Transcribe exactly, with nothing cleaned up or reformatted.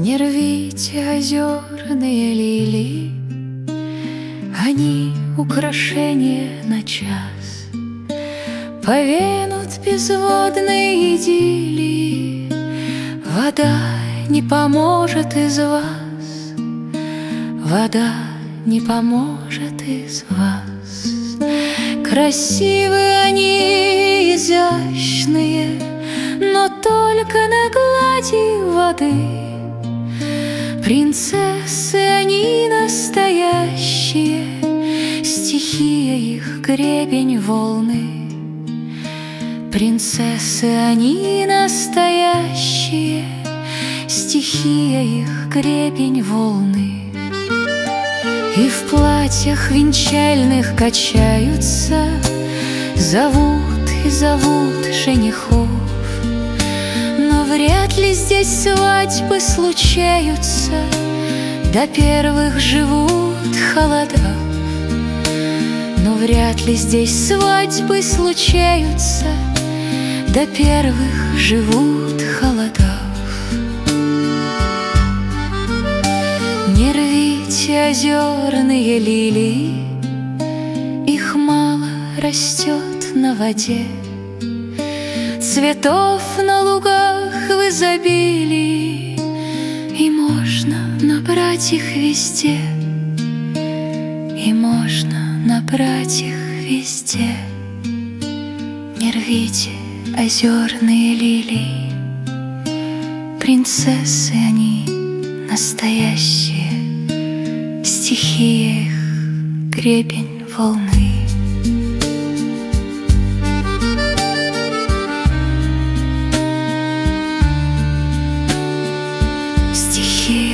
Не рвите озерные лилии, они украшения на час. Повенут безводные идиллии, вода не поможет из вас, вода не поможет из вас. Красивы они, изящные, но только на глади воды. Принцессы они настоящие, стихия их гребень волны. Принцессы они настоящие, стихия их гребень волны. И в платьях венчальных качаются, зовут и зовут женихов. Но вряд ли здесь свадьбы случаются, до первых живут холода. Но вряд ли здесь свадьбы случаются, до первых живут холода. Не рвите озерные лилии, их мало растет на воде. Цветов на лугах в изобилии, и можно набрать их везде, и можно набрать их везде. Не рвите озерные лилии, принцессы они настоящие, стихия их гребень волны. Стихия